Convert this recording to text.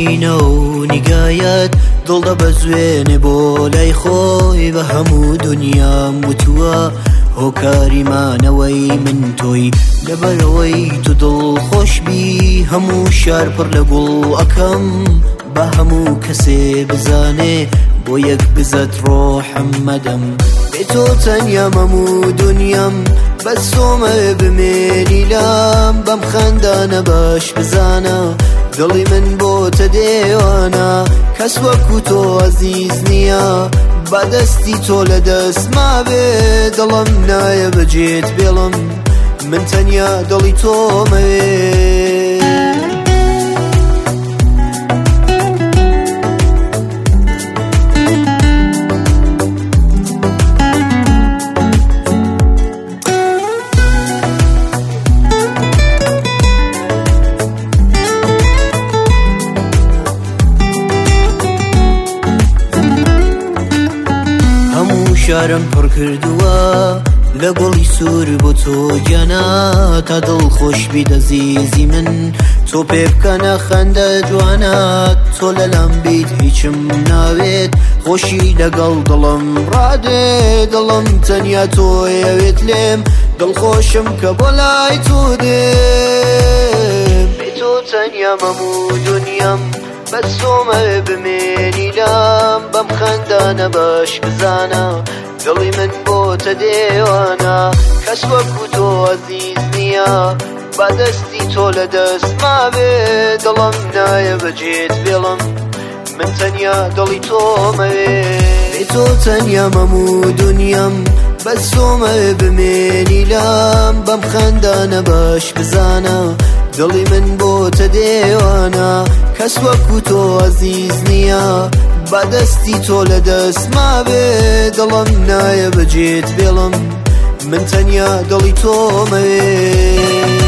سینە و نیگایەت دڵ دەبەزوێنێ بۆ لای خۆی بە هەموو دنیام وتووە هۆکاریمانەوەی من تۆی لەبەرەوەی تو دڵخۆشبی هەموو شار پڕ لە گوڵ ئەکەم بە هەموو کەسێ بزانێ بۆ یەک بزەت ڕۆحم مەدەم بێ تۆ تەنیام هەموو دنیام بەس تۆمە بمێنی لام بەم خەندانە باش بزانە دڵی من بۆتە دێوانە کەس وەکو تۆ عەزیز نییە بەدەستی تۆ لە دەست مابێ دڵم نایە بەجێت بێڵم من تەنیا دڵی تۆمەوێ شارم پڕ کردووە لە گۆڵی سوور بۆ تۆ گیانە تا دڵخۆشبی دەزیزی من تۆ پێ بکەنە خەندە جوانە تۆ لەلام بیت هیچم ناوێت خۆشی لەگەڵ دڵم ڕادێ دڵم تەنیا تۆیەوێت لێم دڵخۆشم کە بۆ لای تۆ دێم بێ تۆ تەنیام هەموو دنیام بەس تۆمە بمێنی لام بەم خەندانە باش بزانە دڵی من بۆتە دێوانە کەس وەکو تۆ عەزیز نییە بەدەستی تۆ لە دەست مابێ دڵم نایە بەجێت بێڵم من تەنیا دڵی تۆمەوێ بێ تۆ تەنیام هەموو دنیام بەس تۆمە بمێنی لام بەم خەندانە باش بزانە دڵی من بۆتە دێوانە کەس وەکو تۆ عەزیز نییە بەدەستی تۆ لە دەست مابێ دڵم نایە بەجێت بێڵم من تەنیا دڵی تۆمەوێ